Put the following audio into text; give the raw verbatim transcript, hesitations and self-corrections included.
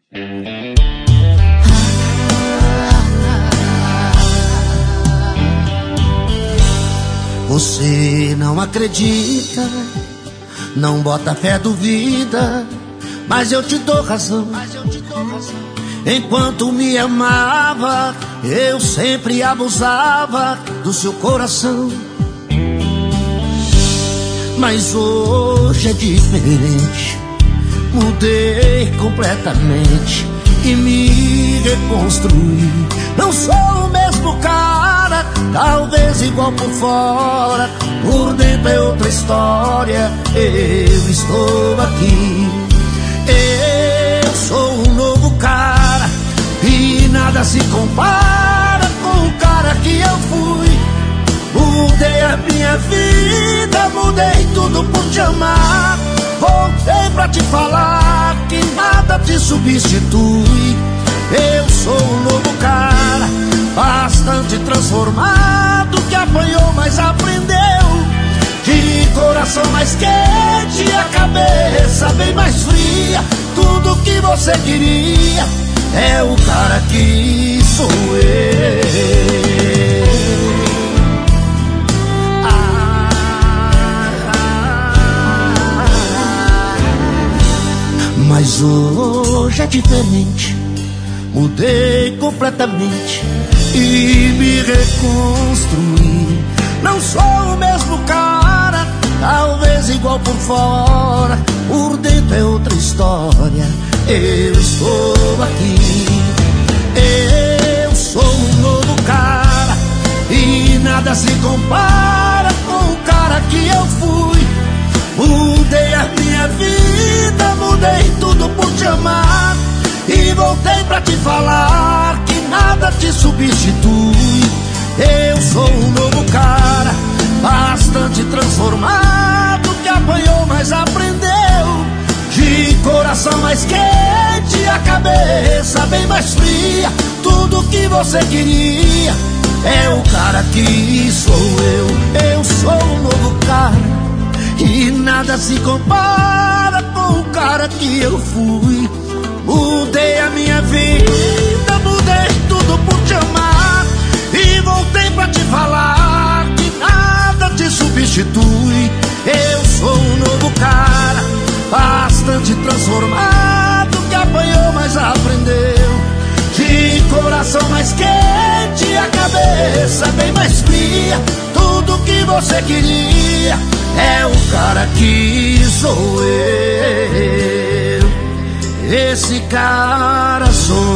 Você não acredita, não bota fé, duvida, mas eu te dou razão. Enquanto me amava, eu sempre abusava do seu coração. Mas hoje é diferente, mudei completamente e me reconstruí. Não sou o mesmo cara, talvez igual por fora, por dentro é outra história. Eu estou aqui, eu sou um novo cara e nada se compara com o cara que eu fui. Mudei a minha vida, mudei tudo por te amar. Voltei pra te falar que nada te substitui. Eu sou um novo cara, bastante transformado, que apanhou, mas aprendeu. De coração mais quente e a cabeça bem mais fria. Tudo que você queria é o cara que sou eu. Mas hoje é diferente, mudei completamente e me reconstruí. Não sou o mesmo cara, talvez igual por fora, por dentro é outra história. Eu estou aqui, eu sou um novo cara e nada se compara com o cara que eu fui. Mudei a minha vida, mudei tudo por te amar e voltei pra te falar que nada te substitui. Eu sou um novo cara, bastante transformado, que apanhou, mas aprendeu. De coração mais quente e a cabeça bem mais fria. Tudo que você queria é o cara que sou eu. Eu sou um novo cara e nada se compara com o cara que eu fui. Mudei a minha vida, mudei tudo por te amar e voltei pra te falar que nada te substitui. Eu sou um novo cara, bastante transformado, que apanhou, mas aprendeu. De coração mais quente e a cabeça bem mais fria. Tudo que você queria é o cara que sou eu. Esse cara sou